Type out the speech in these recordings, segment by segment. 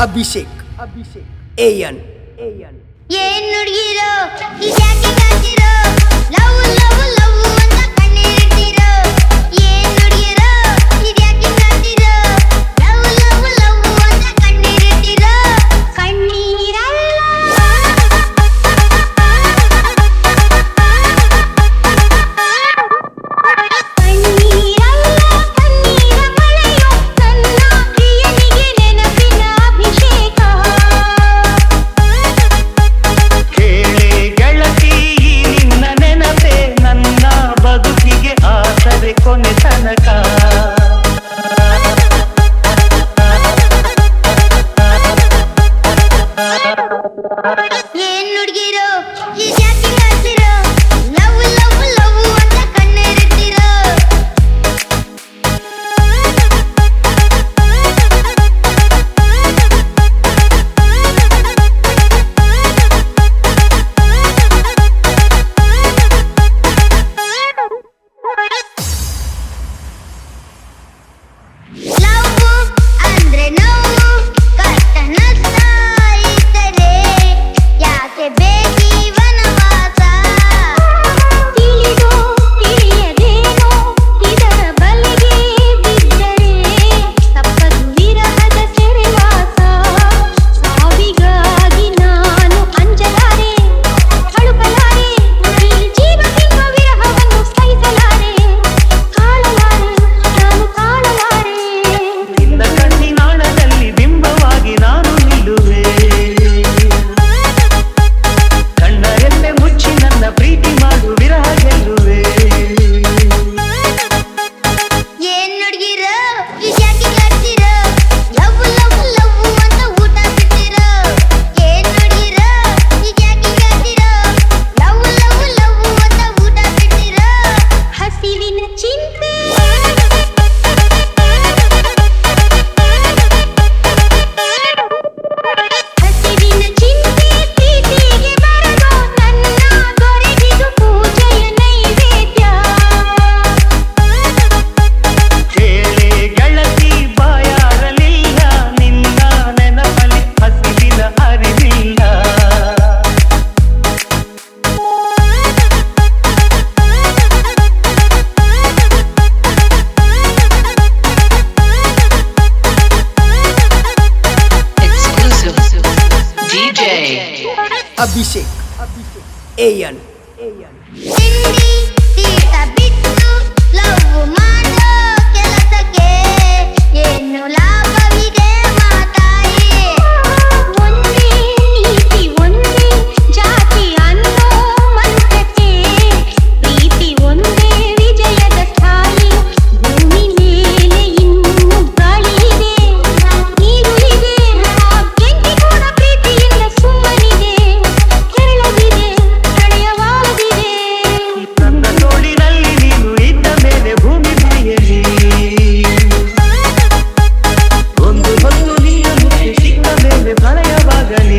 Abhishek AN ಏನ್ ನುಡಿಗಿರೋ ಇದ್ಯಾಕೆ ಕಾಡ್ತಿರೋ love love love ಅಂತ ಕಣ್ಣೀರಿಡ್ತಿರೋ ಏನ್ ನುಡಿಗಿರೋ ಇದ್ಯಾಕೆ ಕಾಡ್ತಿರೋ ಲವ್ ಲವ್ ಲವ್ ಅಂತ ಕಣ್ಣೀರಿಡ್ತಿರೋ ಕಣ್ಣೀರಲ್ಲ ಕಣ್ಣೀರ ಮಳೆಯೋ ನನ್ನ ಪ್ರಿಯನಿಗೆ ನೆನಪಿನ ಅಭಿಷೇಕ ಕೇಳೆ ಗೆಳತಿ ನಿನ್ನ ನೆನಪೇ ನನ್ನ ಬದುಕಿಗೆ ಆಸರೆ ಕೊನೆ ತನಕ ಏನ್ ನುಡ್ಗಿರೋ ಇದ್ಯಾಕೆ ಕಾಡ್ತಿರೋ ಲವ್ ಲವ್ ಲವ್ ಅಂತ ಕಣ್ಣೀರಿಡ್ತಿರೋ ಲವ್ ಅಂದ್ರೆ ನೋವು ಕಷ್ಟ ನಷ್ಟ ಇದ್ದರೆ ಯಾಕೆ ಬೇಕಿ ವನವಾಸ ತಿಳಿದೋ ತಿಳಿಯದೇನೋ ಇದರ ಬಲೆಗೆ ಬಿದ್ದರೆ ತಪ್ಪದು ವಿರಹದ ಸೆರೆವಾಸ ಸಾವಿಗಾಗಿ ನಾನು ಅಂಜಲಾರೆ ಅಳುಕಲಾರೆ ಈ ಜೀವ ಸಿಂಹ ವಿರಹವನ್ನು ಸಹಿಸಲಾರೆ ಕಾಳಲಾರೆ ನಾನು ಕಾಳಲಾರೆ ನಿನ್ನ ಕಣ್ಣಿನಾಳದಲ್ಲಿ ಬಿಂಬವಾಗಿ ನಾನು ನಿಲ್ಲುವೆ ಕಣ್ಣ ಎಲ್ಲೆ ಮುಚ್ಚಿ ನನ್ನ ಪ್ರೀತಿ ಮಾಡು ವಿರಹ ಗೆಲ್ಲುವೆ ಏನ್ ನುಡ್ಗಿರೋ ಇದ್ಯಾಕೆ ಕಾಡ್ತಿರೋ ಲವ್ ಲವ್ ಲವ್ ಅಂತ ಊಟ ಬಿಡ್ತಿರೋ ಏನ್ ನುಡ್ಗಿರೋ ಇದ್ಯಾಕೆ ಕಾಡ್ತಿರೋ ಲವ್ ಲವ್ ಲವ್ ಅಂತ ಊಟ ಬಿಡ್ತಿರೋ ಹಸಿವಿನ ಚಿಂತೆ ಹಸಿವಿನ ಚಿಂತೆ ಪ್ರೀತಿಗೆ ಬರದು ನನ್ನ ದೊರೆಗಿದು ಪೂಜೆಯ ನೈವೇದ್ಯ ಕೇಳೆ ಗೆಳತಿ ಬಾಯಾರಲಿಲ್ಲ ನಿನ್ನ ನೆನಪಲಿ ಹಸಿವಿನ ಅರಿವಿಲ್ಲ Exclusive DJ. ಅಭಿಷೇಕ್ AN ತಿಂಡಿ ತೀಟ ಬಿಟ್ಟು ಲವ್ ಮಾಡೋ ಕೆಲಸಕ್ಕೆ ಏನು ಲಾಭವಿದೆ ಮಾತಾಯಿ ಒಂದೇ ನೀತಿ ಒಂದೇ ಜಾತಿ ಅನ್ನೋ ಮಂತ್ರಕ್ಕೆ ಪ್ರೀತಿ ಒಂದೇ ವಿಜಯದ ಸ್ಥಾಯಿ ಭೂಮಿ ಮೇಲೆ ಇನ್ನು ಗಾಳಿ ಇದೆ ನೀರು ಇದೆ ಬೆಂಕಿ ಕೂಡ ಪ್ರೀತಿಯಿಂದ ಸುಮ್ಮನಿದೆ ಕೆರಳದಿದೆ ಪ್ರಣಯವಾಗಿದೆ ನನ್ನ ತೋಳಿನಲ್ಲಿ ನೀನು ಇದ್ದ ಮೇಲೆ ಭೂಮಿ ಬಿರಿಯಲಿ ಒಂದು ಹೊತ್ತು ನೀನು ಮುಖ್ಯ ಸಿಕ್ಕ ಮೇಲೆ ಪ್ರಳಯವಾಗಲಿ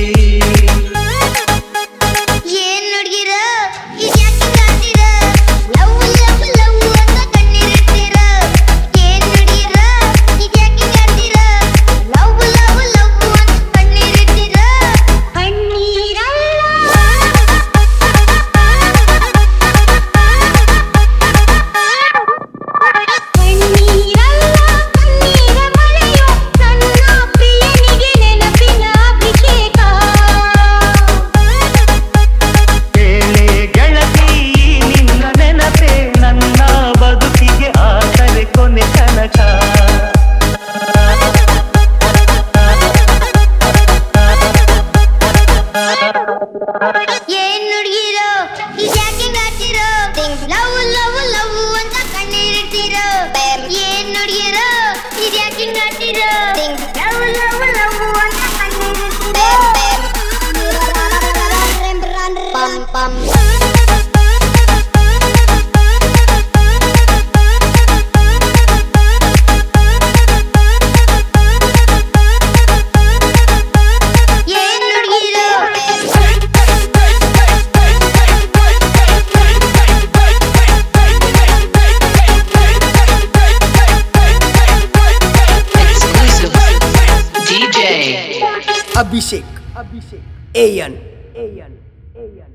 ಏನ್ ನುಡ್ಗಿರೋ ಇದ್ಯಾಕೆ ಕಾಡ್ತಿರೋ ಲವ್ ಲವ್ ಲವ್ ಅಂತ ಕಣ್ಣೀರಿಡ್ತಿರೋ ಏನ್ ನುಡ್ಗಿರೋ ಇದ್ಯಾಕೆ ಕಾಡ್ತಿರೋ ಲವ್ ಲವ್ ಲವ್ ಅಂತ ಕಣ್ಣೀರಿಡ್ತಿರೋ ಕಣ್ಣೀರಲ್ಲ ಕಣ್ಣೀರ ಮಳೆಯೋ ನನ್ನ ಪ್ರಿಯನಿಗೆ ನೆನಪಿನ ಅಭಿಷೇಕ ಕೇಳೆ ಗೆಳತಿ ನಿನ್ನ ನೆನಪೇ ನನ್ನ ಬದುಕಿಗೆ ಆಸರೆ ಕೊನೆ ತನಕ ಏನ್ ನುಡ್ಗಿರೋ ಇದ್ಯಾಕೆ ಕಾಡ್ತಿರೋ ಲವ್ ಲವ್ ಲವ್ ಅಂತ ಕಣ್ಣೀರಿಡ್ತಿರೋ ಏನ್ ನುಡ್ಗಿರೋ ಇದ್ಯಾಕೆ ಕಾಡ್ತಿರೋ ಲವ್ ಲವ್ ಲವ್ ಅಂತ ಕಣ್ಣೀರಿಡ್ತಿರೋ ಪಂ ಪಂ ಏನ್ ನುಡ್ಗಿರೋ Exclusive DJ. ಅಭಿಷೇಕ್ ಎಯನ್